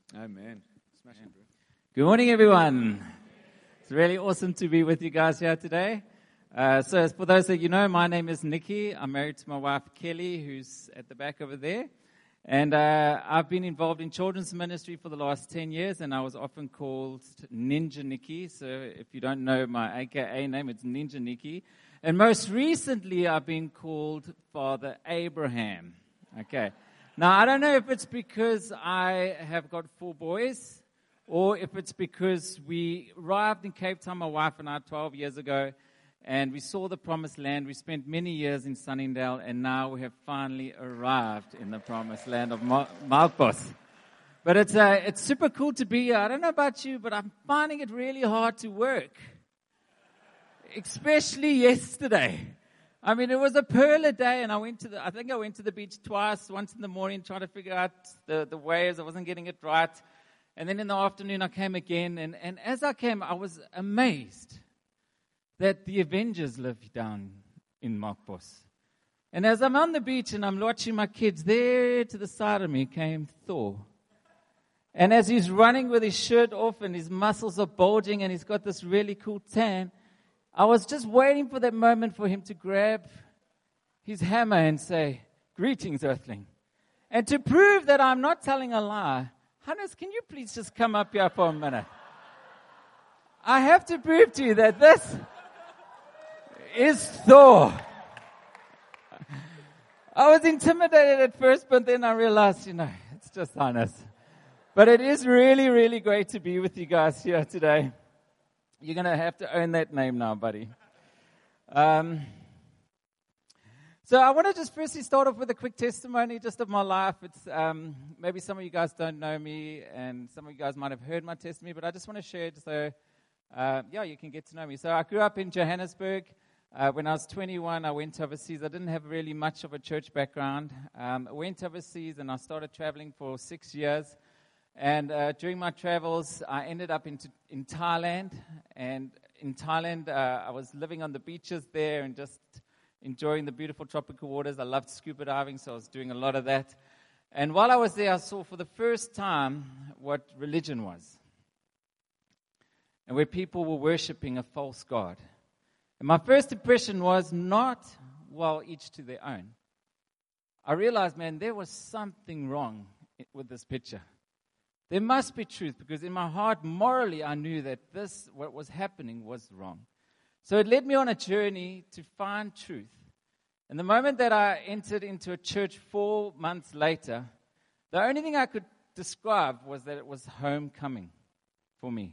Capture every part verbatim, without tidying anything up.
Amen. Smashing, bro. Good morning, everyone. It's really awesome to be with you guys here today. Uh, so, for those that you know, my name is Nikki. I'm married to my wife, Kelly, who's at the back over there. And uh, I've been involved in children's ministry for the last ten years, and I was often called Ninja Nikki. So, if you don't know my A K A name, it's Ninja Nikki. And most recently, I've been called Father Abraham. Okay. Now, I don't know if it's because I have got four boys, or if it's because we arrived in Cape Town, my wife and I, twelve years ago, and we saw the promised land. We spent many years in Sunningdale, and now we have finally arrived in the promised land of Melkbos. But it's uh, it's super cool to be here. I don't know about you, but I'm finding it really hard to work, especially yesterday. I mean, it was a pearler day, and I went to the, I think I went to the beach twice, once in the morning, trying to figure out the, the waves. I wasn't getting it right. And then in the afternoon, I came again. And, and as I came, I was amazed that the Avengers live down in Melkbos. And as I'm on the beach and I'm watching my kids, there to the side of me came Thor. And as he's running with his shirt off and his muscles are bulging and he's got this really cool tan, I was just waiting for that moment for him to grab his hammer and say, "Greetings, Earthling." And to prove that I'm not telling a lie, Hannes, can you please just come up here for a minute? I have to prove to you that this is Thor. I was intimidated at first, but then I realized, you know, it's just Hannes. But it is really, really great to be with you guys here today. You're going to have to own that name now, buddy. Um, so I want to just firstly start off with a quick testimony just of my life. It's um, maybe some of you guys don't know me, and some of you guys might have heard my testimony, but I just want to share it so, uh, yeah, you can get to know me. So I grew up in Johannesburg. Uh, when I was twenty-one, I went overseas. I didn't have really much of a church background. Um, I went overseas, and I started traveling for six years. And uh, during my travels, I ended up in, in Thailand. And in Thailand, uh, I was living on the beaches there and just enjoying the beautiful tropical waters. I loved scuba diving, so I was doing a lot of that. And while I was there, I saw for the first time what religion was, and where people were worshiping a false god. And my first impression was not, well, each to their own. I realized, man, there was something wrong with this picture. There must be truth, because in my heart, morally, I knew that this, what was happening, was wrong. So it led me on a journey to find truth. And the moment that I entered into a church four months later, the only thing I could describe was that it was homecoming for me.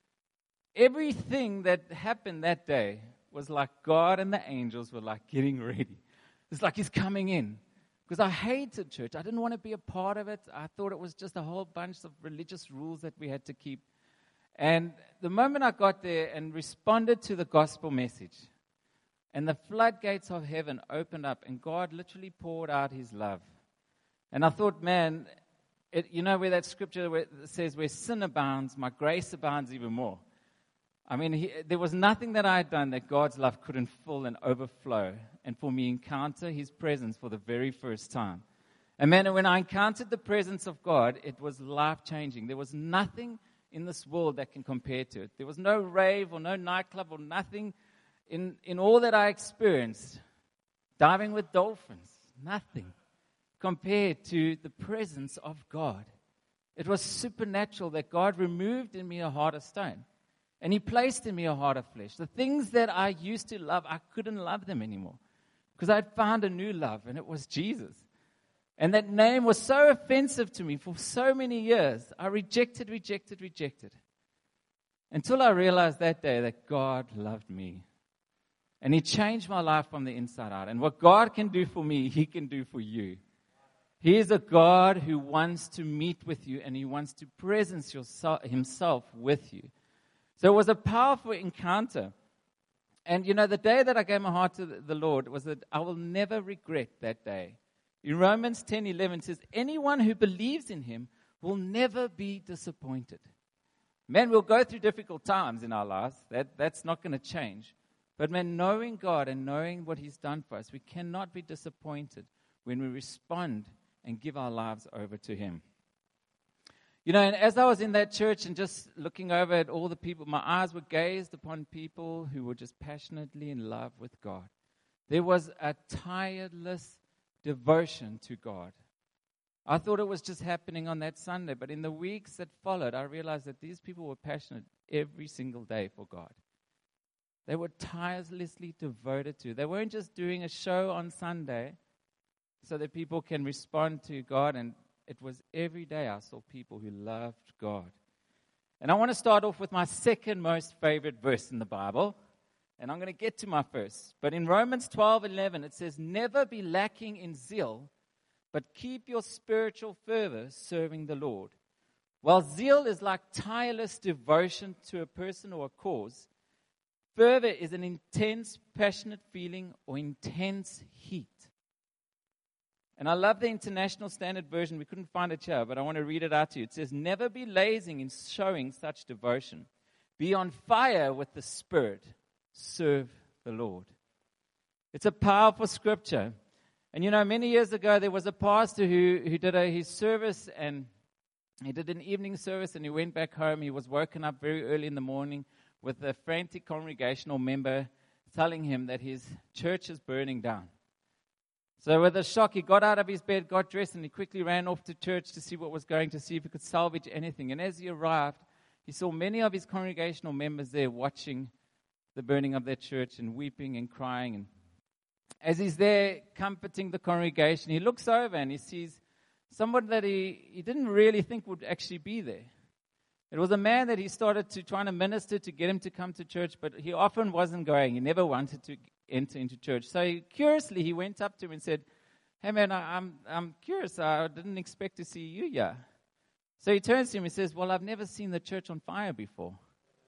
Everything that happened that day was like God and the angels were like getting ready. It's like He's coming in. Because I hated church. I didn't want to be a part of it. I thought it was just a whole bunch of religious rules that we had to keep. And the moment I got there and responded to the gospel message, and the floodgates of heaven opened up, and God literally poured out His love. And I thought, man, it, you know where that scripture where it says, where sin abounds, my grace abounds even more. I mean, he, there was nothing that I had done that God's love couldn't fill and overflow, and for me encounter His presence for the very first time. And man, when I encountered the presence of God, it was life-changing. There was nothing in this world that can compare to it. There was no rave or no nightclub or nothing in, in all that I experienced. Diving with dolphins, nothing compared to the presence of God. It was supernatural that God removed in me a heart of stone. And He placed in me a heart of flesh. The things that I used to love, I couldn't love them anymore. Because I'd found a new love, and it was Jesus. And that name was so offensive to me for so many years. I rejected, rejected, rejected. Until I realized that day that God loved me. And He changed my life from the inside out. And what God can do for me, He can do for you. He is a God who wants to meet with you, and He wants to presence yourself, Himself with you. So it was a powerful encounter. And, you know, the day that I gave my heart to the Lord was that I will never regret that day. In Romans ten eleven says, anyone who believes in Him will never be disappointed. Man, we'll go through difficult times in our lives. That, that's not going to change. But man, knowing God and knowing what He's done for us, we cannot be disappointed when we respond and give our lives over to Him. You know, and as I was in that church and just looking over at all the people, my eyes were gazed upon people who were just passionately in love with God. There was a tireless devotion to God. I thought it was just happening on that Sunday, but in the weeks that followed, I realized that these people were passionate every single day for God. They were tirelessly devoted to. They weren't just doing a show on Sunday so that people can respond to God, and it was every day I saw people who loved God. And I want to start off with my second most favorite verse in the Bible, and I'm going to get to my first. But in Romans twelve eleven, it says, "Never be lacking in zeal, but keep your spiritual fervor serving the Lord." While zeal is like tireless devotion to a person or a cause, fervor is an intense, passionate feeling or intense heat. And I love the International Standard Version. We couldn't find it here, but I want to read it out to you. It says, "Never be lazy in showing such devotion. Be on fire with the Spirit. Serve the Lord." It's a powerful scripture. And you know, many years ago, there was a pastor who, who did a, his service, and he did an evening service, and he went back home. He was woken up very early in the morning with a frantic congregational member telling him that his church is burning down. So with a shock, he got out of his bed, got dressed, and he quickly ran off to church to see what was going, to see if he could salvage anything. And as he arrived, he saw many of his congregational members there watching the burning of their church and weeping and crying. And as he's there comforting the congregation, he looks over and he sees someone that he, he didn't really think would actually be there. It was a man that he started to trying to minister to get him to come to church, but he often wasn't going. He never wanted to enter into church. So he, curiously, he went up to him and said, "Hey man, I, I'm I'm curious. I didn't expect to see you here." So he turns to him and says, "Well, I've never seen the church on fire before."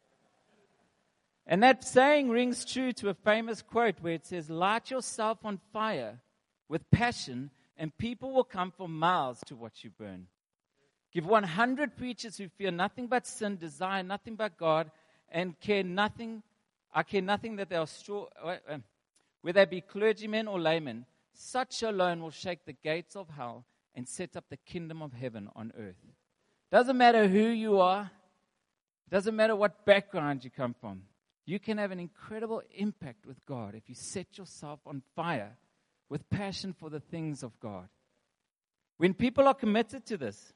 And that saying rings true to a famous quote where it says, "Light yourself on fire with passion, and people will come for miles to watch you burn. Give one hundred preachers who fear nothing but sin, desire nothing but God, and care nothing, I care nothing that they are straw, uh, whether they be clergymen or laymen. Such alone will shake the gates of hell and set up the kingdom of heaven on earth." Doesn't matter who you are. Doesn't matter what background you come from. You can have an incredible impact with God if you set yourself on fire with passion for the things of God. When people are committed to this,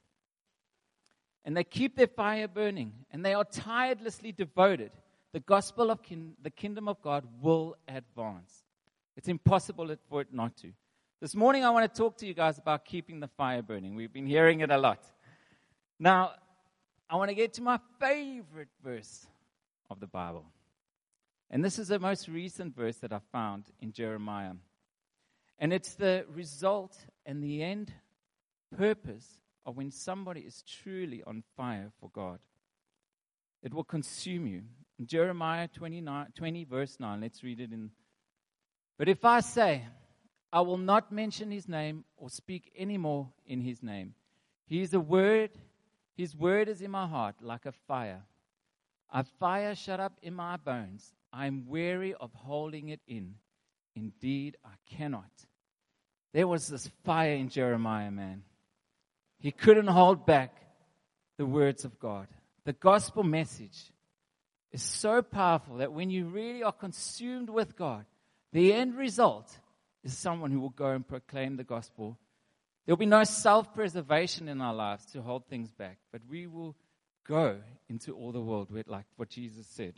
and they keep their fire burning, and they are tirelessly devoted, the gospel of kin- the kingdom of God will advance. It's impossible for it not to. This morning I want to talk to you guys about keeping the fire burning. We've been hearing it a lot. Now, I want to get to my favorite verse of the Bible. And this is the most recent verse that I found in Jeremiah. And it's the result and the end purpose of when somebody is truly on fire for God. It will consume you. In Jeremiah twenty-nine, twenty, verse nine, let's read it in. "But if I say, I will not mention his name or speak any more in his name, he is a word, his word is in my heart like a fire. A fire shut up in my bones. I am weary of holding it in. Indeed, I cannot." There was this fire in Jeremiah, man. He couldn't hold back the words of God. The gospel message is so powerful that when you really are consumed with God, the end result is someone who will go and proclaim the gospel. There will be no self-preservation in our lives to hold things back, but we will go into all the world with, like what Jesus said.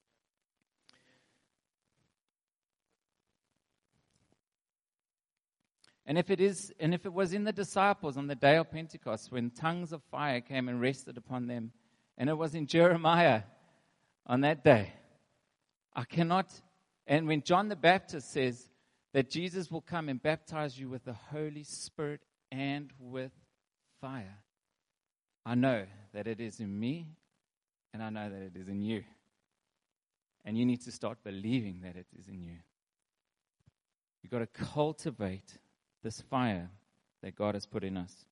And if it is, and if it was in the disciples on the day of Pentecost when tongues of fire came and rested upon them, and it was in Jeremiah on that day, I cannot, and when John the Baptist says that Jesus will come and baptize you with the Holy Spirit and with fire, I know that it is in me, and I know that it is in you. And you need to start believing that it is in you. You've got to cultivate this fire that God has put in us.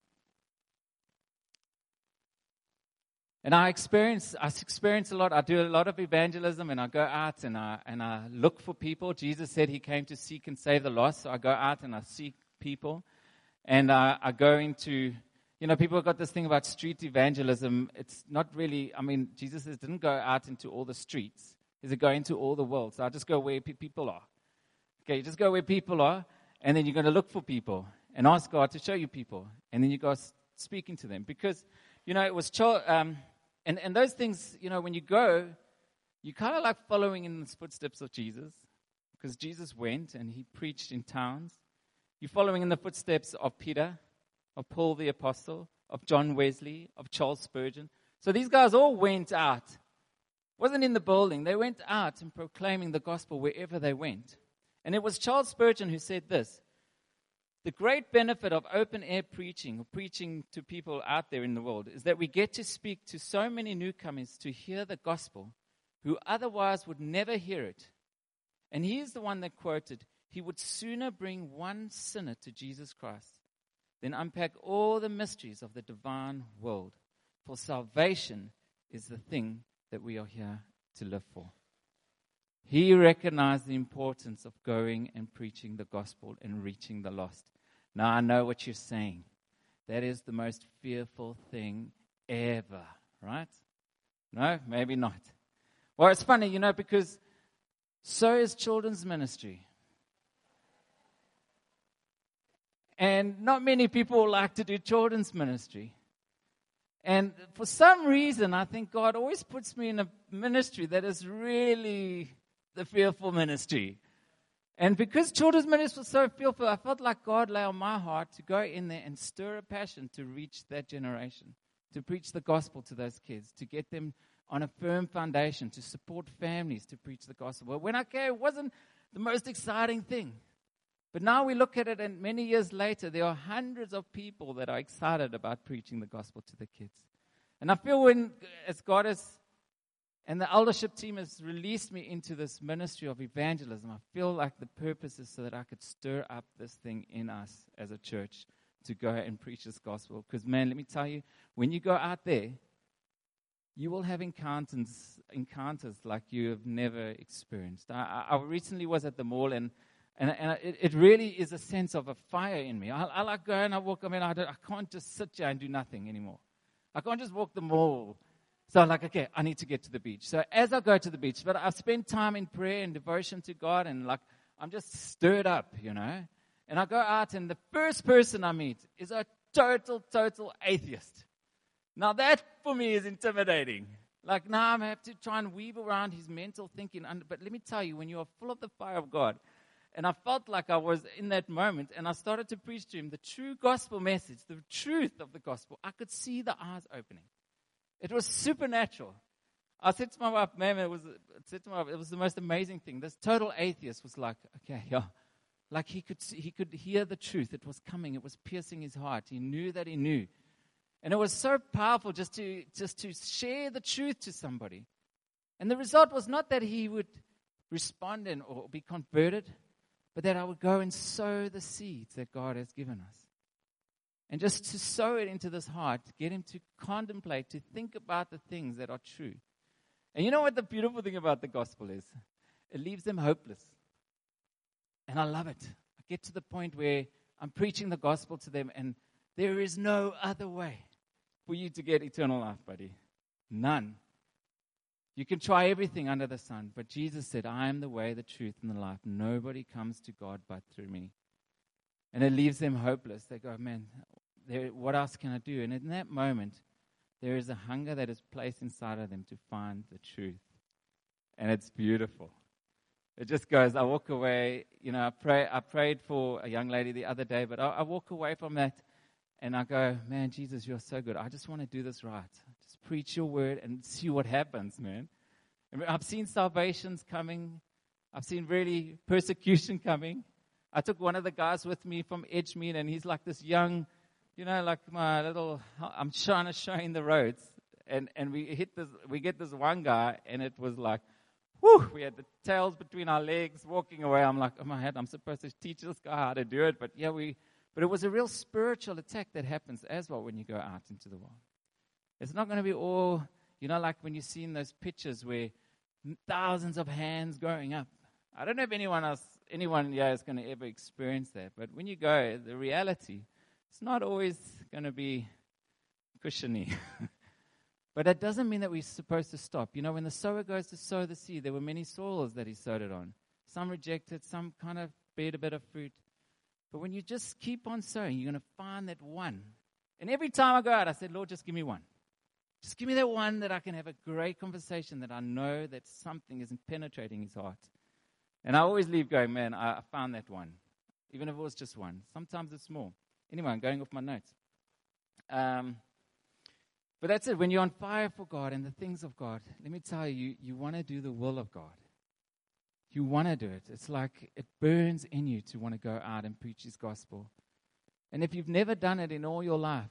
And I experience, I experience a lot. I do a lot of evangelism, and I go out and I and I look for people. Jesus said He came to seek and save the lost. So I go out and I seek people, and I, I go into You know, people have got this thing about street evangelism. It's not really, I mean, Jesus says, didn't go out into all the streets. He said, go into all the world. So I just go where pe- people are. Okay, you just go where people are, and then you're going to look for people and ask God to show you people. And then you go s- speaking to them. Because, you know, it was, cho- um, and, and those things, you know, when you go, you're kind of like following in the footsteps of Jesus. Because Jesus went and he preached in towns. You're following in the footsteps of Peter, of Paul the Apostle, of John Wesley, of Charles Spurgeon. So these guys all went out. Wasn't in the building. They went out and proclaiming the gospel wherever they went. And it was Charles Spurgeon who said this: the great benefit of open-air preaching, or preaching to people out there in the world, is that we get to speak to so many newcomers to hear the gospel who otherwise would never hear it. And he's the one that quoted, he would sooner bring one sinner to Jesus Christ than unpack all the mysteries of the divine world. For salvation is the thing that we are here to live for. He recognized the importance of going and preaching the gospel and reaching the lost. Now I know what you're saying. That is the most fearful thing ever, right? No, maybe not. Well, it's funny, you know, because so is children's ministry. And not many people like to do children's ministry. And for some reason, I think God always puts me in a ministry that is really the fearful ministry. And because children's ministry was so fearful, I felt like God lay on my heart to go in there and stir a passion to reach that generation, to preach the gospel to those kids, to get them on a firm foundation, to support families to preach the gospel. Well, when I came, it wasn't the most exciting thing. But now we look at it, and many years later, there are hundreds of people that are excited about preaching the gospel to the kids. And I feel when, as God has, and the eldership team has released me into this ministry of evangelism, I feel like the purpose is so that I could stir up this thing in us as a church to go and preach this gospel. Because, man, let me tell you, when you go out there, you will have encounters, encounters like you have never experienced. I, I recently was at the mall, and And, and it, it really is a sense of a fire in me. I, I like go and I walk. I mean, I, don't, I can't just sit here and do nothing anymore. I can't just walk the mall. So I'm like, okay, I need to get to the beach. So as I go to the beach, but I've spent time in prayer and devotion to God, and like I'm just stirred up, you know. And I go out, and the first person I meet is a total, total atheist. Now that for me is intimidating. Like now I have to try and weave around his mental thinking. But let me tell you, when you are full of the fire of God, and I felt like I was in that moment, and I started to preach to him the true gospel message, the truth of the gospel. I could see the eyes opening. It was supernatural. I said to my wife, man, it was, I said to my wife, it was the most amazing thing. This total atheist was like, okay, yeah. Like he could see, he could hear the truth. It was coming. It was piercing his heart. He knew that he knew. And it was so powerful just to just to share the truth to somebody. And the result was not that he would respond and or be converted, but that I would go and sow the seeds that God has given us. And just to sow it into this heart, to get him to contemplate, to think about the things that are true. And you know what the beautiful thing about the gospel is? It leaves them hopeless. And I love it. I get to the point where I'm preaching the gospel to them, and there is no other way for you to get eternal life, buddy. None. You can try everything under the sun, but Jesus said, I am the way, the truth, and the life. Nobody comes to God but through me. And it leaves them hopeless. They go, man, there, what else can I do? And in that moment, there is a hunger that is placed inside of them to find the truth. And it's beautiful. It just goes, I walk away, you know, I pray. I prayed for a young lady the other day, but I, I walk away from that and I go, man, Jesus, you're so good. I just want to do this right. Just preach your word and see what happens, man. And I've seen salvations coming. I've seen really persecution coming. I took one of the guys with me from Edgemead, and he's like this young, you know, like my little, I'm trying to show him the roads. And, and we hit this, we get this one guy, and it was like, whew, we had the tails between our legs walking away. I'm like, oh my head, I'm supposed to teach this guy how to do it. But yeah, we, but it was a real spiritual attack that happens as well when you go out into the world. It's not going to be all, you know, like when you see in those pictures where thousands of hands going up. I don't know if anyone else, anyone here is going to ever experience that. But when you go, the reality, it's not always going to be cushiony. But that doesn't mean that we're supposed to stop. You know, when the sower goes to sow the seed, there were many soils that he sowed it on. Some rejected, some kind of bear a bit of fruit. But when you just keep on sowing, you're going to find that one. And every time I go out, I said, Lord, just give me one. Just give me that one that I can have a great conversation, that I know that something isn't penetrating his heart. And I always leave going, man, I, I found that one. Even if it was just one. Sometimes it's more. Anyway, I'm going off my notes. Um, but that's it. When you're on fire for God and the things of God, let me tell you, you, you want to do the will of God. You want to do it. It's like it burns in you to want to go out and preach his gospel. And if you've never done it in all your life,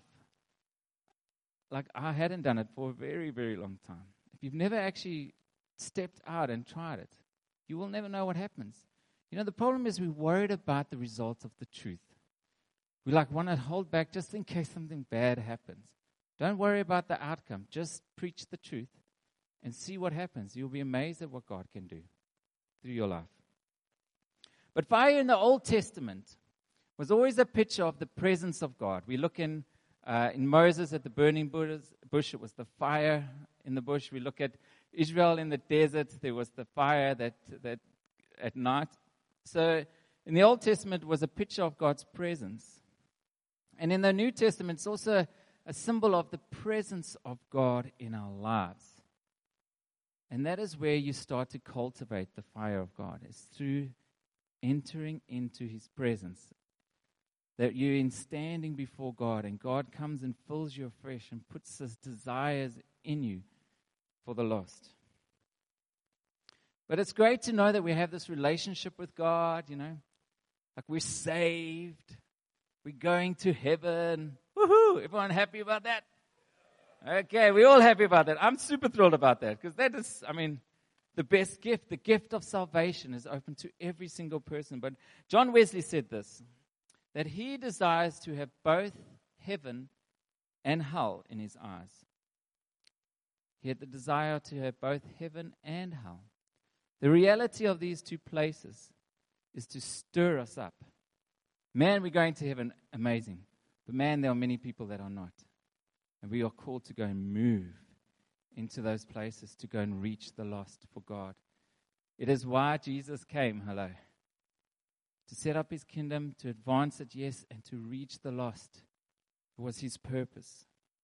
like I hadn't done it for a very, very long time. If you've never actually stepped out and tried it, you will never know what happens. You know, the problem is we're worried about the results of the truth. We like want to hold back just in case something bad happens. Don't worry about the outcome. Just preach the truth and see what happens. You'll be amazed at what God can do through your life. But fire in the Old Testament was always a picture of the presence of God. We look in uh, in Moses at the burning bush. It was the fire in the bush. We look at Israel in the desert. There was the fire that that at night. So in the Old Testament was a picture of God's presence. And in the New Testament, it's also a symbol of the presence of God in our lives. And that is where you start to cultivate the fire of God. It's through entering into his presence. That you're in standing before God, and God comes and fills you afresh and puts his desires in you for the lost. But it's great to know that we have this relationship with God, you know. Like we're saved. We're going to heaven. Woohoo! Everyone happy about that? Okay, we're all happy about that. I'm super thrilled about that because that is, I mean, the best gift. The gift of salvation is open to every single person. But John Wesley said this, that he desires to have both heaven and hell in his eyes. He had the desire to have both heaven and hell. The reality of these two places is to stir us up. Man, we're going to heaven, amazing. But man, there are many people that are not. And we are called to go and move into those places, to go and reach the lost for God. It is why Jesus came, hello. To set up his kingdom, to advance it, yes, and to reach the lost. It was his purpose.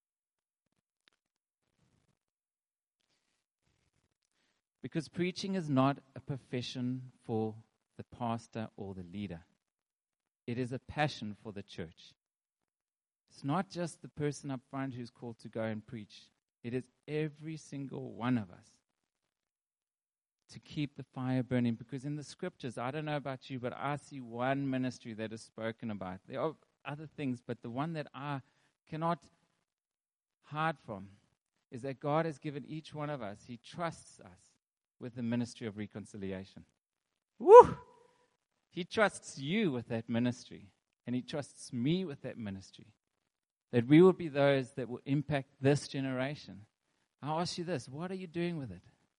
Because preaching is not a profession for the pastor or the leader. It is a passion for the church. It's not just the person up front who's called to go and preach. It is every single one of us to keep the fire burning. Because in the scriptures, I don't know about you, but I see one ministry that is spoken about. There are other things, but the one that I cannot hide from is that God has given each one of us, he trusts us with the ministry of reconciliation. Woo! He trusts you with that ministry, and he trusts me with that ministry. That we will be those that will impact this generation. I'll ask you this, what are you doing with it?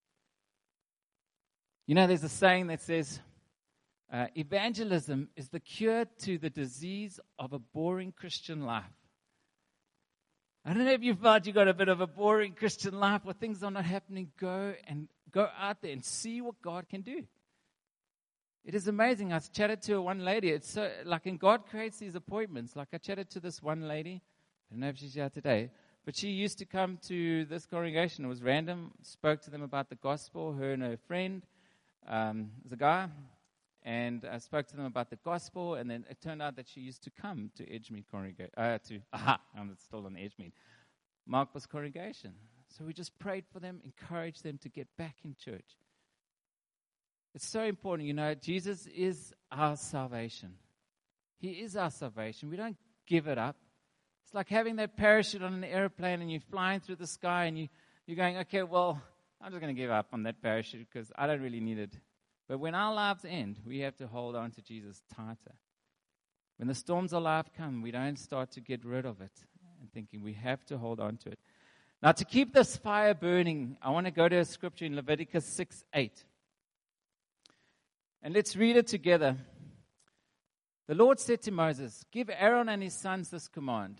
You know, there's a saying that says, uh, evangelism is the cure to the disease of a boring Christian life. I don't know if you felt you got a bit of a boring Christian life where things are not happening. Go and go out there and see what God can do. It is amazing. I chatted to one lady. It's so, like, and God creates these appointments. Like I chatted to this one lady. I don't know if she's here today, but she used to come to this congregation. It was random. Spoke to them about the gospel. Her and her friend um, was a guy, and I spoke to them about the gospel. And then it turned out that she used to come to Edgemead congregation. Uh, to aha, I'm still on Edgemead. Markbus congregation. So we just prayed for them, encouraged them to get back in church. It's so important, you know, Jesus is our salvation. He is our salvation. We don't give it up. It's like having that parachute on an airplane and you're flying through the sky and you, you're going, okay, well, I'm just going to give up on that parachute because I don't really need it. But when our lives end, we have to hold on to Jesus tighter. When the storms of life come, we don't start to get rid of it and thinking we have to hold on to it. Now, to keep this fire burning, I want to go to a scripture in Leviticus six eight. And let's read it together. The Lord said to Moses, give Aaron and his sons this command.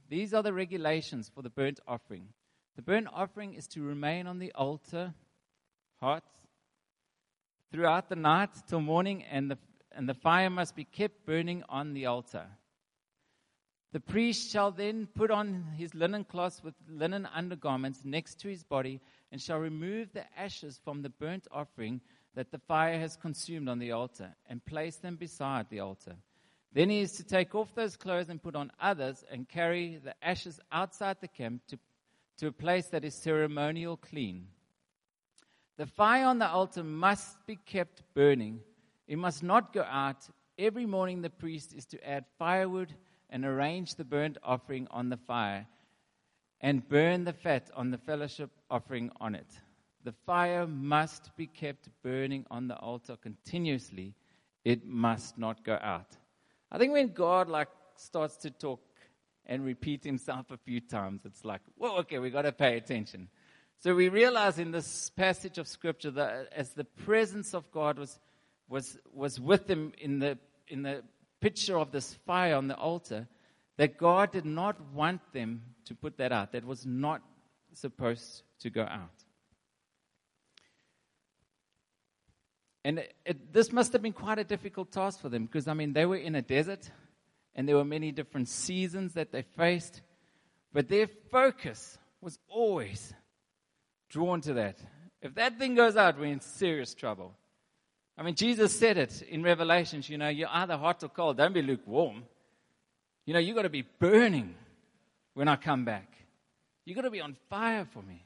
These are the regulations for the burnt offering. The burnt offering is to remain on the altar hot throughout the night till morning, and the, and the fire must be kept burning on the altar. The priest shall then put on his linen cloths with linen undergarments next to his body, and shall remove the ashes from the burnt offering that the fire has consumed on the altar, and place them beside the altar. Then he is to take off those clothes and put on others, and carry the ashes outside the camp to, to a place that is ceremonial clean. The fire on the altar must be kept burning. It must not go out. Every morning the priest is to add firewood and arrange the burnt offering on the fire, and burn the fat on the fellowship offering on it. The fire must be kept burning on the altar continuously. It must not go out. I think when God like starts to talk and repeat himself a few times, it's like, whoa, okay, we got to pay attention. So we realize in this passage of Scripture that as the presence of God was was was with them in the in the picture of this fire on the altar, that God did not want them to put that out. That was not supposed to go out. And it, it, this must have been quite a difficult task for them, because, I mean, they were in a desert, and there were many different seasons that they faced, but their focus was always drawn to that. If that thing goes out, we're in serious trouble. I mean, Jesus said it in Revelations, you know, you're either hot or cold. Don't be lukewarm. You know, you got to be burning when I come back. You got to be on fire for me.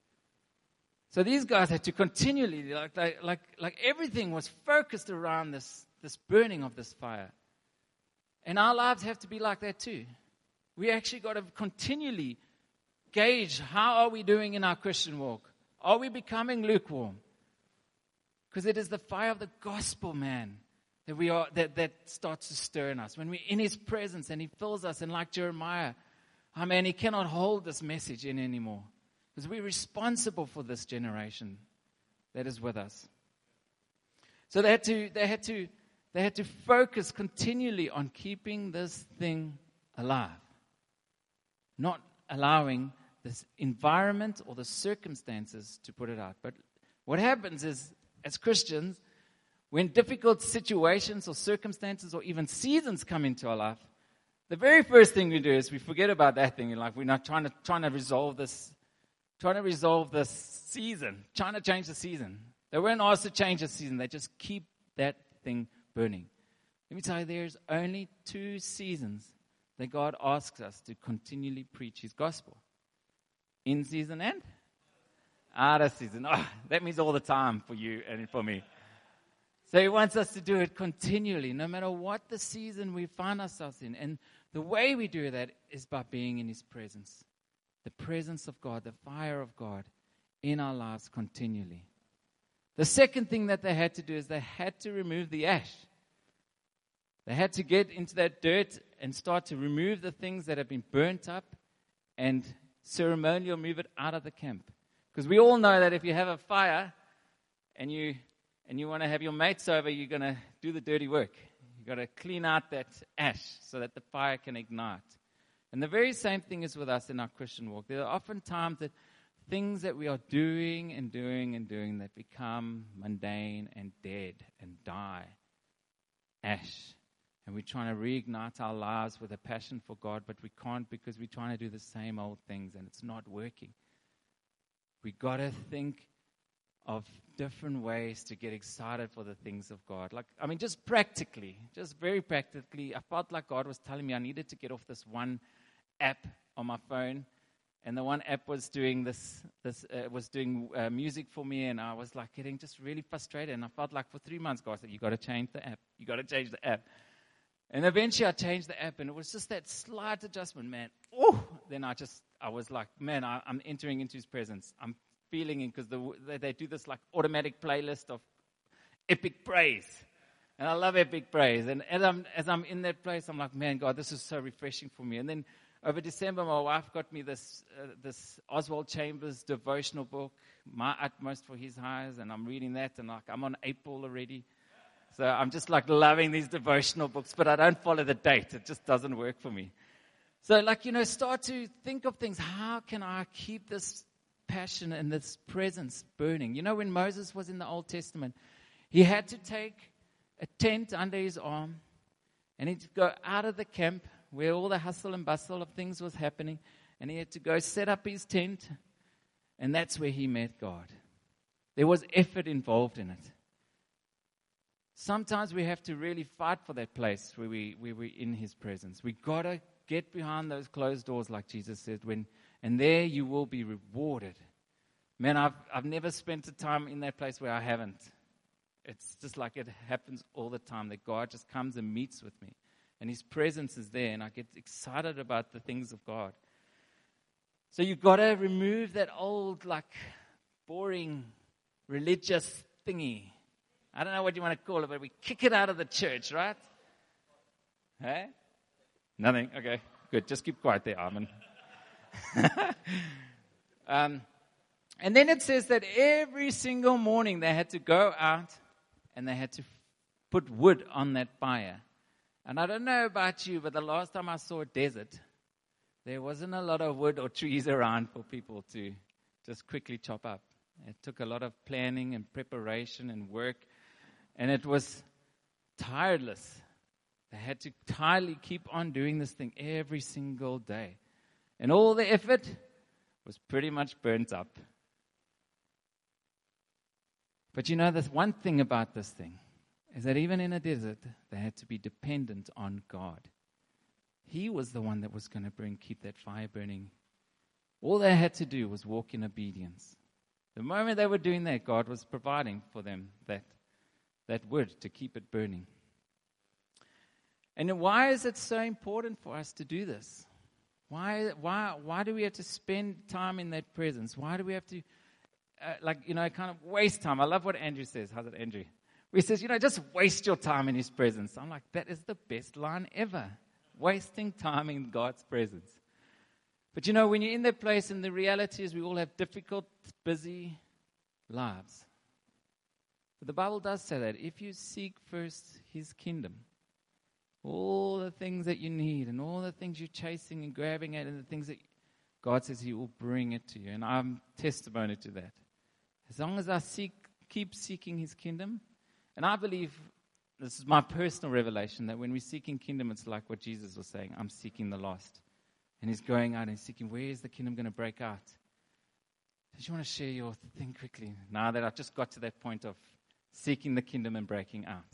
So these guys had to continually, like, like, like, like everything was focused around this, this burning of this fire. And our lives have to be like that too. We actually got to continually gauge, how are we doing in our Christian walk? Are we becoming lukewarm? Because it is the fire of the gospel, man, that we are that, that starts to stir in us. When we're in his presence and he fills us, and like Jeremiah, oh man, he cannot hold this message in anymore. Because we're responsible for this generation that is with us. So they had to, they had to, they had to focus continually on keeping this thing alive. Not allowing this environment or the circumstances to put it out. But what happens is, as Christians, when difficult situations or circumstances or even seasons come into our life, the very first thing we do is we forget about that thing. Like, we're not trying to trying to resolve this, trying to resolve this season, trying to change the season. They weren't asked to change the season. They just keep that thing burning. Let me tell you, there's only two seasons that God asks us to continually preach his gospel. In season and out of season. Oh, that means all the time for you and for me. So he wants us to do it continually, no matter what the season we find ourselves in. And the way we do that is by being in his presence. The presence of God, the fire of God in our lives continually. The second thing that they had to do is they had to remove the ash. They had to get into that dirt and start to remove the things that have been burnt up and ceremonially move it out of the camp. Because we all know that if you have a fire and you and you want to have your mates over, you're going to do the dirty work. You've got to clean out that ash so that the fire can ignite. And the very same thing is with us in our Christian walk. There are often times that things that we are doing and doing and doing that become mundane and dead and die. Ash. And we're trying to reignite our lives with a passion for God, but we can't because we're trying to do the same old things and it's not working. We got to think of different ways to get excited for the things of God. Like, I mean, just practically, just very practically, I felt like God was telling me I needed to get off this one app on my phone, and the one app was doing this, this uh, was doing uh, music for me, and I was like getting just really frustrated, and I felt like for three months, God said, you got to change the app. You got to change the app. And eventually I changed the app, and it was just that slight adjustment, man. Oh, then I just, I was like, man, I, I'm entering into his presence. I'm feeling it because the, they, they do this like automatic playlist of epic praise. And I love epic praise. And as I'm, as I'm in that place, I'm like, man, God, this is so refreshing for me. And then over December, my wife got me this, uh, this Oswald Chambers devotional book, My Utmost for His Highs. And I'm reading that, and like I'm on April already. So I'm just like loving these devotional books, but I don't follow the date. It just doesn't work for me. So, like, you know, start to think of things. How can I keep this passion and this presence burning? You know, when Moses was in the Old Testament, he had to take a tent under his arm and he'd go out of the camp where all the hustle and bustle of things was happening, and he had to go set up his tent, and that's where he met God. There was effort involved in it. Sometimes we have to really fight for that place where, we, where we're in his presence. We got to get behind those closed doors, like Jesus said, when, and there you will be rewarded. Man, I've I've never spent a time in that place where I haven't. It's just like it happens all the time, that God just comes and meets with me. And his presence is there, and I get excited about the things of God. So you've got to remove that old, like, boring, religious thingy. I don't know what you want to call it, but we kick it out of the church, right? Hey? Nothing? Okay, good. Just keep quiet there, Armin. um, and then it says that every single morning they had to go out and they had to put wood on that fire. And I don't know about you, but the last time I saw a desert, there wasn't a lot of wood or trees around for people to just quickly chop up. It took a lot of planning and preparation and work, and it was tireless. They had to tirelessly keep on doing this thing every single day. And all the effort was pretty much burnt up. But you know, the one thing about this thing is that even in a desert, they had to be dependent on God. He was the one that was going to bring, keep that fire burning. All they had to do was walk in obedience. The moment they were doing that, God was providing for them that, that wood to keep it burning. And why is it so important for us to do this? Why, why, why do we have to spend time in that presence? Why do we have to, uh, like, you know, kind of waste time? I love what Andrew says. How's it, Andrew? He says, you know, just waste your time in his presence. I'm like, that is the best line ever. Wasting time in God's presence. But you know, when you're in that place, and the reality is we all have difficult, busy lives. But the Bible does say that if you seek first his kingdom, all the things that you need and all the things you're chasing and grabbing at and the things that God says he will bring it to you. And I'm testimony to that. As long as I seek, keep seeking his kingdom, and I believe, this is my personal revelation, that when we're seeking kingdom, it's like what Jesus was saying, I'm seeking the lost. And he's going out and seeking, where is the kingdom going to break out? Did you want to share your thing quickly? Now that I've just got to that point of seeking the kingdom and breaking out.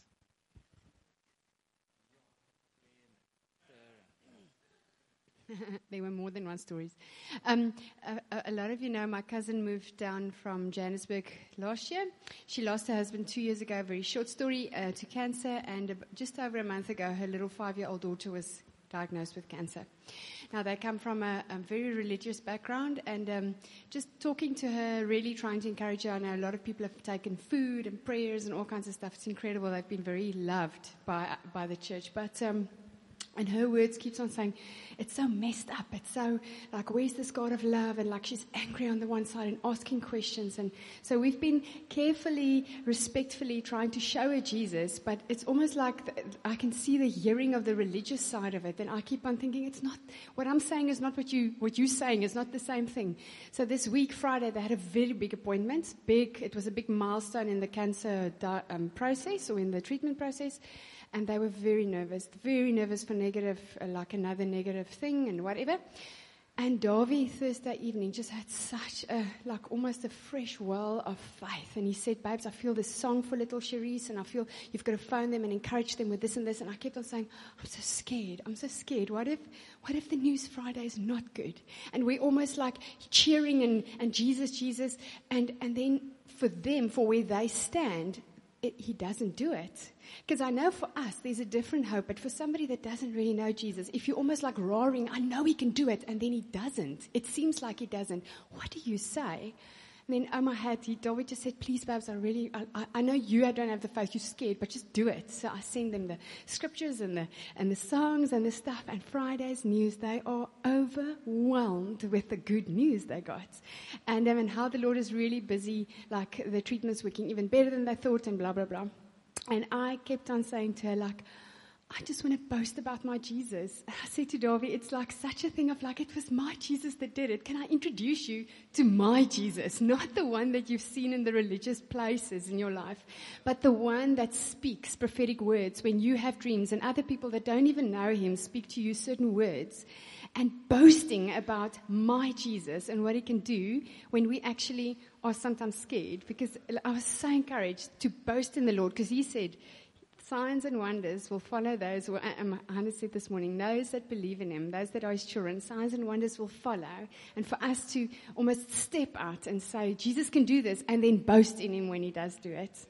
There were more than one stories. Um, a, a lot of you know my cousin moved down from Johannesburg last year. She lost her husband two years ago, a very short story, uh, to cancer. And just over a month ago, her little five-year-old daughter was diagnosed with cancer. Now, they come from a, a very religious background, and um, just talking to her, really trying to encourage her. I know a lot of people have taken food and prayers and all kinds of stuff. It's incredible. They've been very loved by by the church. But... Um, And her words keeps on saying, it's so messed up. It's so, like, where's this God of love? And, like, she's angry on the one side and asking questions. And so we've been carefully, respectfully trying to show her Jesus. But it's almost like the, I can see the hearing of the religious side of it. And I keep on thinking, it's not, what I'm saying is not what, you, what you're saying is not the same thing. So this week, Friday, they had a very big appointment. Big, it was a big milestone in the cancer di- um, process, or in the treatment process. And they were very nervous, very nervous for negative, uh, like another negative thing and whatever. And Davy, Thursday evening, just had such a, like almost a fresh well of faith. And he said, babes, I feel this song for little Cherise, and I feel you've got to phone them and encourage them with this and this. And I kept on saying, I'm so scared. I'm so scared. What if, what if the news Friday is not good? And we're almost like cheering and, and Jesus, Jesus. And, and then for them, for where they stand, It, he doesn't do it. Because I know for us, there's a different hope. But for somebody that doesn't really know Jesus, if you're almost like roaring, I know he can do it, and then he doesn't. It seems like he doesn't. What do you say? And then Omar had, he, David just said, please, babes, I really, I, I know you don't have the faith, you're scared, but just do it. So I send them the scriptures and the and the songs and the stuff. And Friday's news, they are overwhelmed with the good news they got. And, um, and how the Lord is really busy, like the treatment's working even better than they thought, and blah, blah, blah. And I kept on saying to her, like, I just want to boast about my Jesus. I said to Darby, it's like such a thing of like, it was my Jesus that did it. Can I introduce you to my Jesus? Not the one that you've seen in the religious places in your life, but the one that speaks prophetic words when you have dreams and other people that don't even know him speak to you certain words. And boasting about my Jesus and what he can do when we actually are sometimes scared. Because I was so encouraged to boast in the Lord, because he said, signs and wonders will follow those who, um, Hannah said this morning, those that believe in him, those that are his children, signs and wonders will follow. And for us to almost step out and say, Jesus can do this, and then boast in him when he does do it.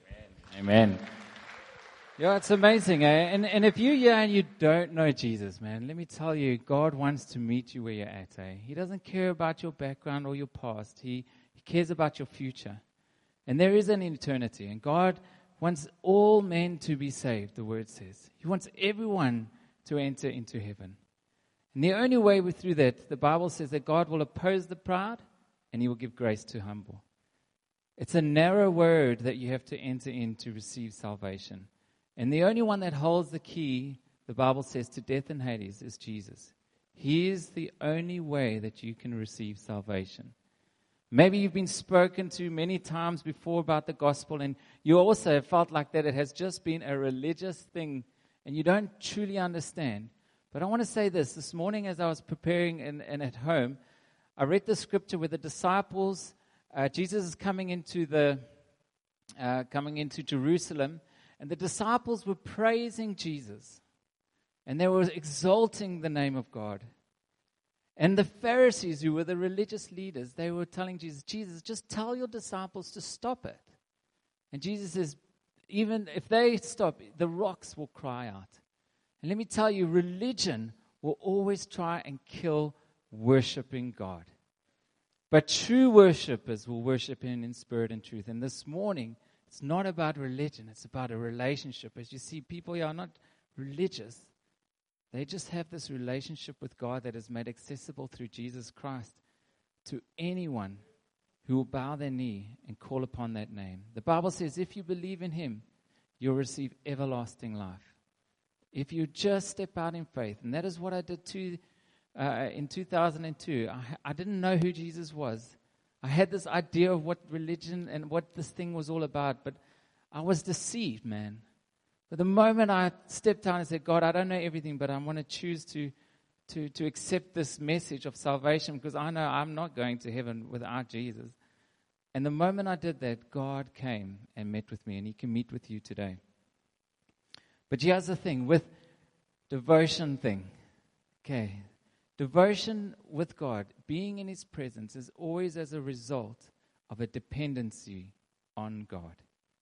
Amen. Yeah, it's amazing, eh? And, and if you're here and you don't know Jesus, man, let me tell you, God wants to meet you where you're at, eh? He doesn't care about your background or your past. He, he cares about your future. And there is an eternity, and God wants all men to be saved, the word says. He wants everyone to enter into heaven. And the only way we're through that, the Bible says that God will oppose the proud and he will give grace to humble. It's a narrow word that you have to enter in to receive salvation. And the only one that holds the key, the Bible says, to death and Hades is Jesus. He is the only way that you can receive salvation. Maybe you've been spoken to many times before about the gospel, and you also have felt like that it has just been a religious thing, and you don't truly understand. But I want to say this. This morning as I was preparing and, and at home, I read the scripture where the disciples, uh, Jesus is coming into the uh, coming into Jerusalem, and the disciples were praising Jesus, and they were exalting the name of God. And the Pharisees, who were the religious leaders, they were telling Jesus, Jesus, just tell your disciples to stop it. And Jesus says, even if they stop, the rocks will cry out. And let me tell you, religion will always try and kill worshiping God. But true worshipers will worship him in spirit and truth. And this morning, it's not about religion, it's about a relationship. As you see, people here are not religious. They just have this relationship with God that is made accessible through Jesus Christ to anyone who will bow their knee and call upon that name. The Bible says if you believe in him, you'll receive everlasting life. If you just step out in faith, and that is what I did too, uh, in two thousand two. I, I didn't know who Jesus was. I had this idea of what religion and what this thing was all about, but I was deceived, man. But the moment I stepped out and said, God, I don't know everything, but I want to choose to, to, to accept this message of salvation because I know I'm not going to heaven without Jesus. And the moment I did that, God came and met with me, and he can meet with you today. But here's the thing with devotion thing. Okay, devotion with God, being in his presence, is always as a result of a dependency on God.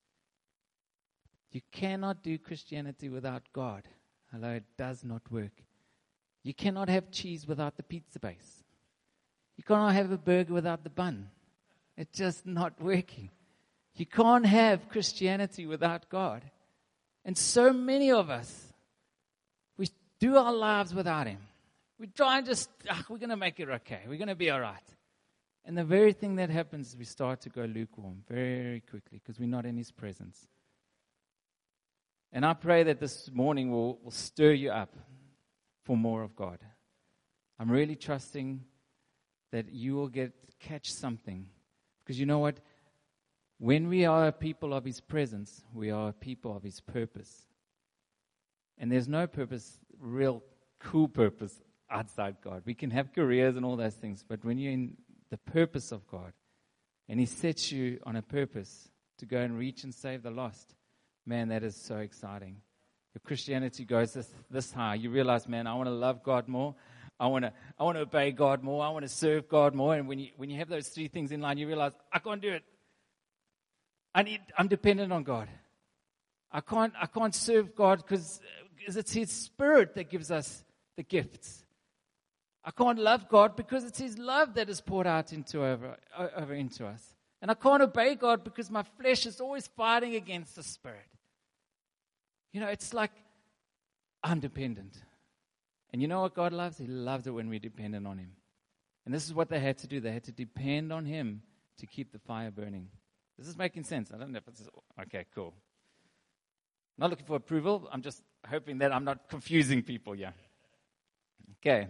You cannot do Christianity without God. Hello, it does not work. You cannot have cheese without the pizza base. You cannot have a burger without the bun. It's just not working. You can't have Christianity without God. And so many of us, we do our lives without him. We try and just, ah, we're going to make it okay. We're going to be all right. And the very thing that happens is we start to go lukewarm very quickly because we're not in his presence. And I pray that this morning will, will stir you up for more of God. I'm really trusting that you will get catch something. Because you know what? When we are a people of his presence, we are a people of his purpose. And there's no purpose, real cool purpose outside God. We can have careers and all those things, but when you're in the purpose of God, and he sets you on a purpose to go and reach and save the lost, man, that is so exciting. Your Christianity goes this, this high. You realize, man, I want to love God more. I want to I want to obey God more. I want to serve God more. And when you when you have those three things in line, you realize, I can't do it. I need I'm dependent on God. I can't I can't serve God because it's his spirit that gives us the gifts. I can't love God because it's his love that is poured out into over, over into us. And I can't obey God because my flesh is always fighting against the Spirit. You know, it's like I'm dependent. And you know what God loves? He loves it when we're dependent on him. And this is what they had to do. They had to depend on him to keep the fire burning. This is making sense. I don't know if it's... Okay, cool. Not looking for approval. I'm just hoping that I'm not confusing people here. Okay.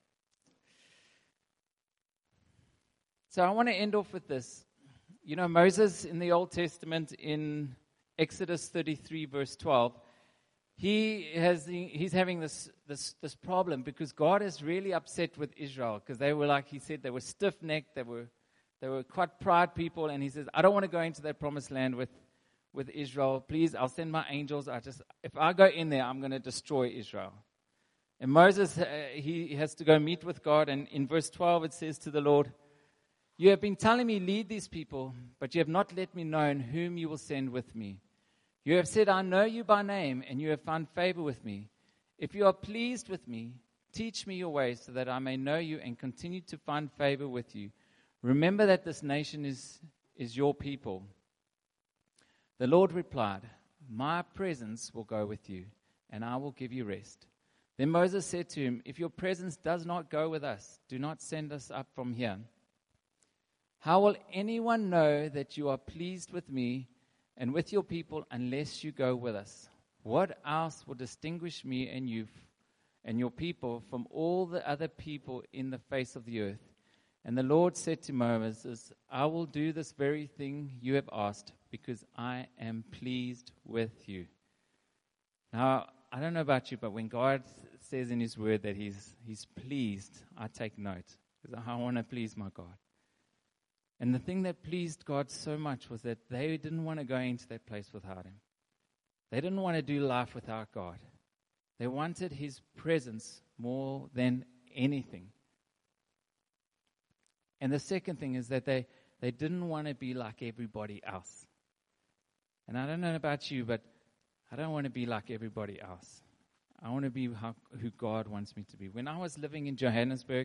So I want to end off with this. You know, Moses in the Old Testament, in Exodus thirty-three, verse twelve, he has the, he's having this, this this problem because God is really upset with Israel because they were, like he said, they were stiff-necked, they were they were quite proud people, and he says, I don't want to go into that promised land with, with Israel. Please, I'll send my angels. I just if I go in there, I'm going to destroy Israel. And Moses, uh, he has to go meet with God, and in verse twelve it says to the Lord, you have been telling me, lead these people, but you have not let me know whom you will send with me. You have said, I know you by name, and you have found favor with me. If you are pleased with me, teach me your ways so that I may know you and continue to find favor with you. Remember that this nation is, is your people. The Lord replied, my presence will go with you, and I will give you rest. Then Moses said to him, if your presence does not go with us, do not send us up from here. How will anyone know that you are pleased with me and with your people unless you go with us? What else will distinguish me and you and your people from all the other people in the face of the earth? And the Lord said to Moses, I will do this very thing you have asked because I am pleased with you. Now, I don't know about you, but when God says in his word that he's, he's pleased, I take note because I want to please my God. And the thing that pleased God so much was that they didn't want to go into that place without him. They didn't want to do life without God. They wanted his presence more than anything. And the second thing is that they, they didn't want to be like everybody else. And I don't know about you, but I don't want to be like everybody else. I want to be how, who God wants me to be. When I was living in Johannesburg,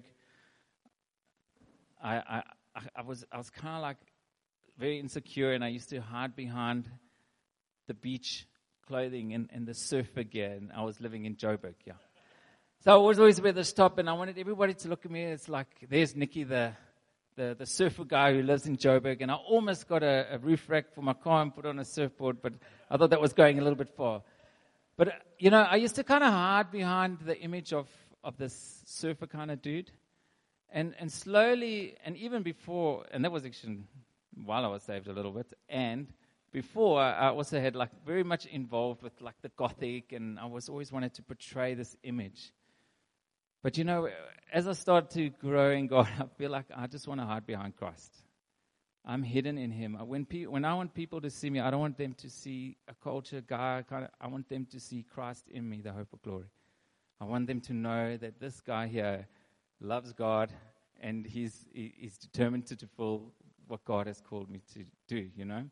I... I I was I was kind of like very insecure, and I used to hide behind the beach clothing and, and the surfer gear, and I was living in Joburg, yeah. So I was always at the stop, and I wanted everybody to look at me. It's like, there's Nicky, the, the, the surfer guy who lives in Joburg, and I almost got a, a roof rack for my car and put on a surfboard, but I thought that was going a little bit far. But, you know, I used to kind of hide behind the image of, of this surfer kind of dude. And and slowly, and even before, and that was actually while I was saved a little bit, and before I also had like very much involved with like the Gothic, and I was always wanted to portray this image. But you know, as I started to grow in God, I feel like I just want to hide behind Christ. I'm hidden in him. When pe- when I want people to see me, I don't want them to see a culture guy. Kind of, I want them to see Christ in me, the hope of glory. I want them to know that this guy here loves God, and he's he's determined to fulfill what God has called me to do, you know.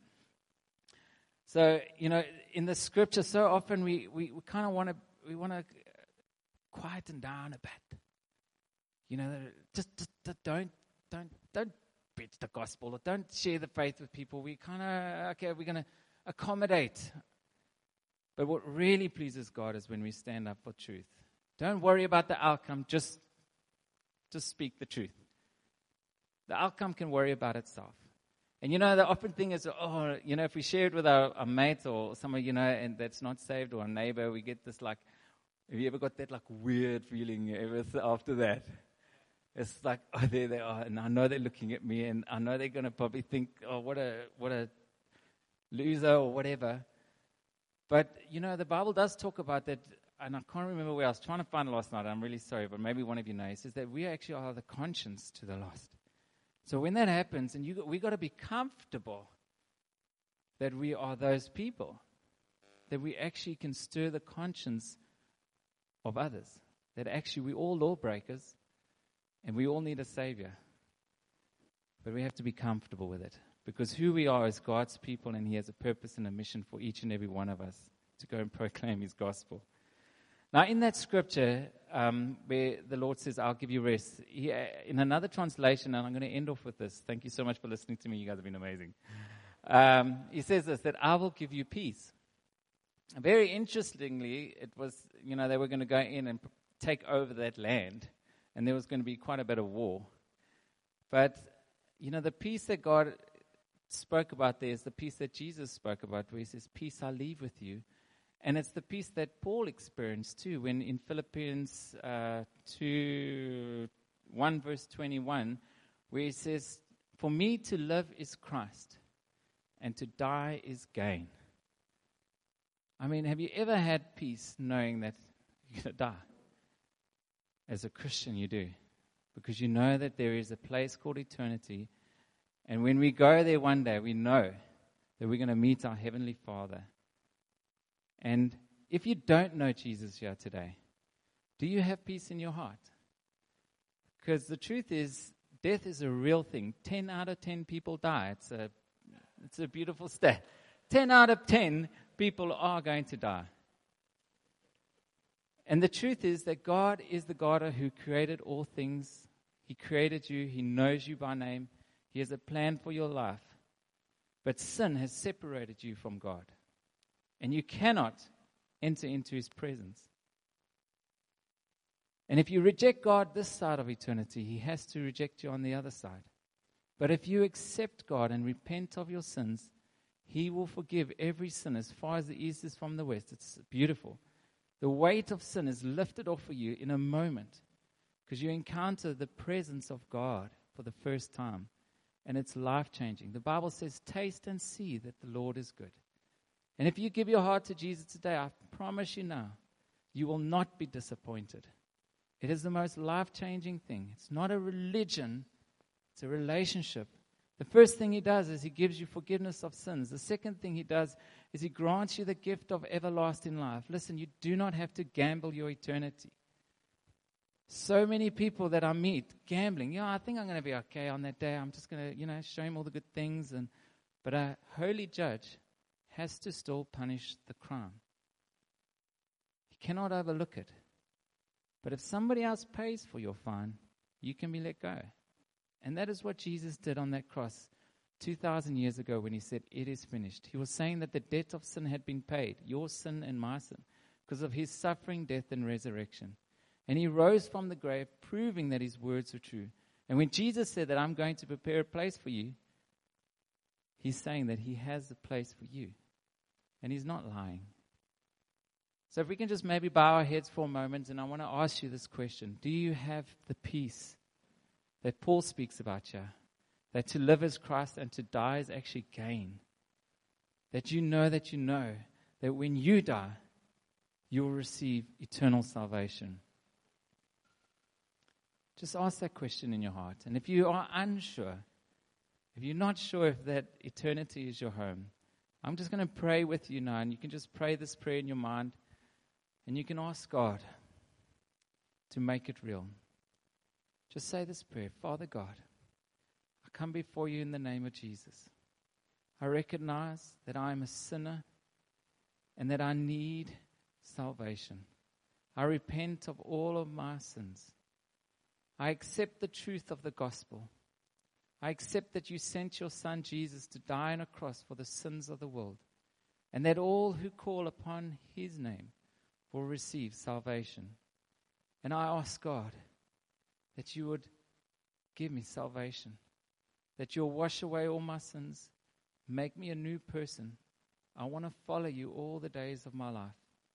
So, you know, in the scripture, so often we, we, we kind of want to we want to quieten down a bit. You know, just, just, just don't don't don't preach the gospel or don't share the faith with people. We kind of okay, we're going to accommodate. But what really pleases God is when we stand up for truth. Don't worry about the outcome. Just Just speak the truth. The outcome can worry about itself. And you know, the often thing is, oh, you know, if we share it with our, our mate or someone, you know, and that's not saved, or a neighbor, we get this like, have you ever got that like weird feeling ever after that? It's like, oh, there they are, and I know they're looking at me, and I know they're going to probably think, oh, what a what a loser or whatever. But, you know, the Bible does talk about that. And I can't remember where I was trying to find it last night. I'm really sorry, but maybe one of you know. It says that we actually are the conscience to the lost. So when that happens, and you, we got to be comfortable that we are those people, that we actually can stir the conscience of others. That actually we all lawbreakers, and we all need a savior. But we have to be comfortable with it, because who we are is God's people, and He has a purpose and a mission for each and every one of us to go and proclaim His gospel. Now, in that scripture, um, where the Lord says, I'll give you rest, he, uh, in another translation, and I'm going to end off with this. Thank you so much for listening to me. You guys have been amazing. Um, he says this, that I will give you peace. Very interestingly, it was, you know, they were going to go in and take over that land, and there was going to be quite a bit of war. But, you know, the peace that God spoke about there is the peace that Jesus spoke about, where He says, peace I leave with you. And it's the peace that Paul experienced too, when in Philippians uh, two, one verse twenty-one, where he says, "For me to live is Christ, and to die is gain." I mean, have you ever had peace knowing that you're going to die? As a Christian, you do. Because you know that there is a place called eternity. And when we go there one day, we know that we're going to meet our Heavenly Father. And if you don't know Jesus here today, do you have peace in your heart? Because the truth is, death is a real thing. Ten out of ten people die. It's a, it's a beautiful stat. Ten out of ten people are going to die. And the truth is that God is the God who created all things. He created you. He knows you by name. He has a plan for your life. But sin has separated you from God. And you cannot enter into His presence. And if you reject God this side of eternity, He has to reject you on the other side. But if you accept God and repent of your sins, He will forgive every sin as far as the east is from the west. It's beautiful. The weight of sin is lifted off of you in a moment because you encounter the presence of God for the first time. And it's life-changing. The Bible says, taste and see that the Lord is good. And if you give your heart to Jesus today, I promise you now, you will not be disappointed. It is the most life-changing thing. It's not a religion. It's a relationship. The first thing He does is He gives you forgiveness of sins. The second thing He does is He grants you the gift of everlasting life. Listen, you do not have to gamble your eternity. So many people that I meet gambling. Yeah, I think I'm going to be okay on that day. I'm just going to, you know, show Him all the good things. And but a holy judge has to still punish the crime. He cannot overlook it. But if somebody else pays for your fine, you can be let go. And that is what Jesus did on that cross two thousand years ago when He said, "It is finished." He was saying that the debt of sin had been paid, your sin and my sin, because of His suffering, death, and resurrection. And He rose from the grave, proving that His words were true. And when Jesus said that I'm going to prepare a place for you, He's saying that He has a place for you. And He's not lying. So if we can just maybe bow our heads for a moment, and I want to ask you this question. Do you have the peace that Paul speaks about here? That to live is Christ and to die is actually gain. That you know that you know that when you die, you will receive eternal salvation. Just ask that question in your heart. And if you are unsure, if you're not sure if that eternity is your home, I'm just going to pray with you now. And you can just pray this prayer in your mind. And you can ask God to make it real. Just say this prayer. Father God, I come before you in the name of Jesus. I recognize that I am a sinner and that I need salvation. I repent of all of my sins. I accept the truth of the gospel. I accept that you sent your Son Jesus to die on a cross for the sins of the world, and that all who call upon His name will receive salvation. And I ask God that you would give me salvation, that you'll wash away all my sins, make me a new person. I want to follow you all the days of my life.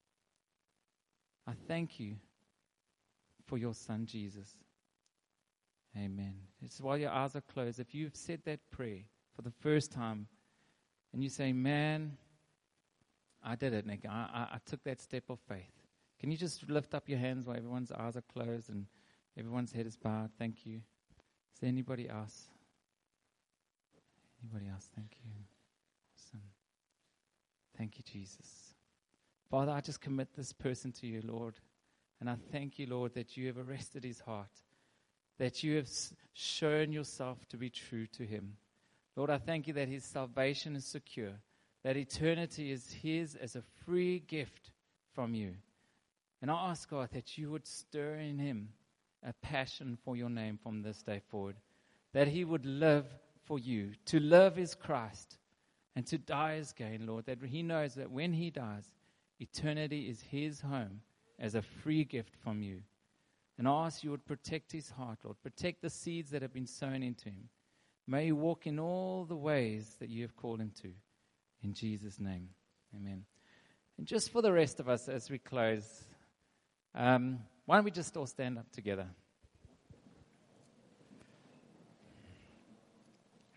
I thank you for your Son Jesus. Amen. It's while your eyes are closed. If you've said that prayer for the first time and you say, man, I did it, Nick. I, I, I took that step of faith. Can you just lift up your hands while everyone's eyes are closed and everyone's head is bowed? Thank you. Is there anybody else? Anybody else? Thank you. Awesome. Thank you, Jesus. Father, I just commit this person to you, Lord. And I thank you, Lord, that you have arrested his heart, that you have shown yourself to be true to him. Lord, I thank you that his salvation is secure, that eternity is his as a free gift from you. And I ask, God, that you would stir in him a passion for your name from this day forward, that he would live for you. To live is Christ, and to die is gain, Lord, that he knows that when he dies, eternity is his home as a free gift from you. And I ask you would protect his heart, Lord. Protect the seeds that have been sown into him. May he walk in all the ways that you have called him to. In Jesus' name, amen. And just for the rest of us as we close, um, why don't we just all stand up together?